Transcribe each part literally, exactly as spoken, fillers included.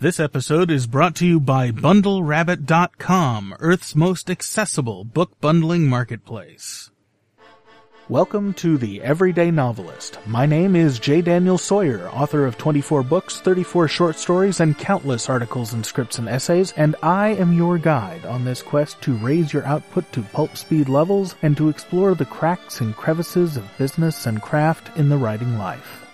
This episode is brought to you by Bundle Rabbit dot com, Earth's most accessible book bundling marketplace. Welcome to The Everyday Novelist. My name is J. Daniel Sawyer, author of twenty-four books, thirty-four short stories, and countless articles and scripts and essays, and I am your guide on this quest to raise your output to pulp speed levels and to explore the cracks and crevices of business and craft in the writing life.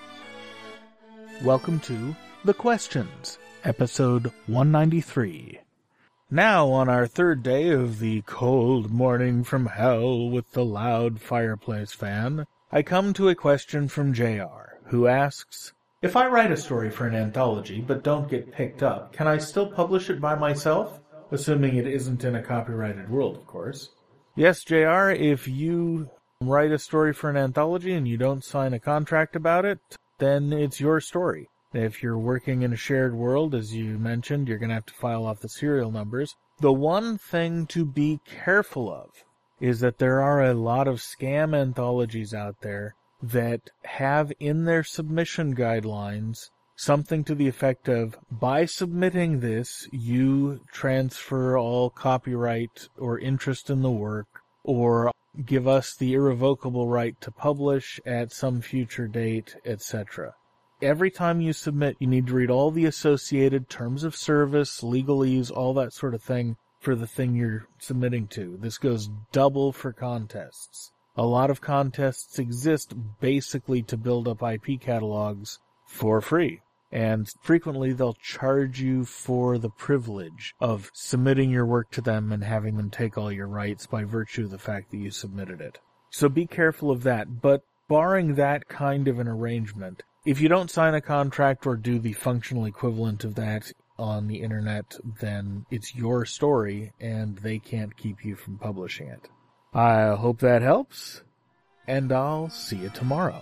Welcome to The Questions, episode one ninety-three. Now, on our third day of the cold morning from hell with the loud fireplace fan, I come to a question from J R, who asks, if I write a story for an anthology but don't get picked up, can I still publish it by myself? Assuming it isn't in a copyrighted world, of course. Yes, J R, if you write a story for an anthology and you don't sign a contract about it, then it's your story. If you're working in a shared world, as you mentioned, you're going to have to file off the serial numbers. The one thing to be careful of is that there are a lot of scam anthologies out there that have in their submission guidelines something to the effect of, by submitting this, you transfer all copyright or interest in the work, or give us the irrevocable right to publish at some future date, et cetera. Every time you submit, you need to read all the associated terms of service, legalese, all that sort of thing for the thing you're submitting to. This goes double for contests. A lot of contests exist basically to build up I P catalogs for free. And frequently they'll charge you for the privilege of submitting your work to them and having them take all your rights by virtue of the fact that you submitted it. So be careful of that. But barring that kind of an arrangement, if you don't sign a contract or do the functional equivalent of that on the internet, then it's your story and they can't keep you from publishing it. I hope that helps, and I'll see you tomorrow.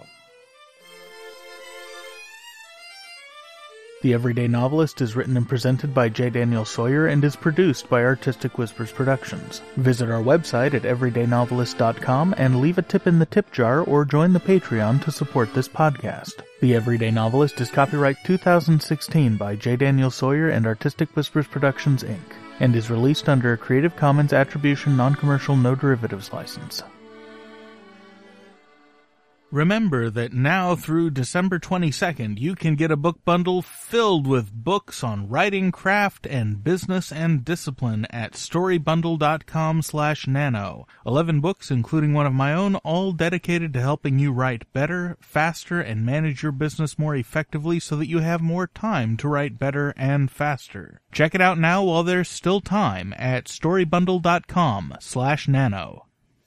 The Everyday Novelist is written and presented by J. Daniel Sawyer and is produced by Artistic Whispers Productions. Visit our website at everyday novelist dot com and leave a tip in the tip jar or join the Patreon to support this podcast. The Everyday Novelist is copyright two thousand sixteen by J. Daniel Sawyer and Artistic Whispers Productions, Incorporated, and is released under a Creative Commons Attribution Non-Commercial No Derivatives license. Remember that now through December twenty-second, you can get a book bundle filled with books on writing, craft, and business and discipline at storybundle dot com slash nano. Eleven books, including one of my own, all dedicated to helping you write better, faster, and manage your business more effectively so that you have more time to write better and faster. Check it out now while there's still time at storybundle dot com slash nano.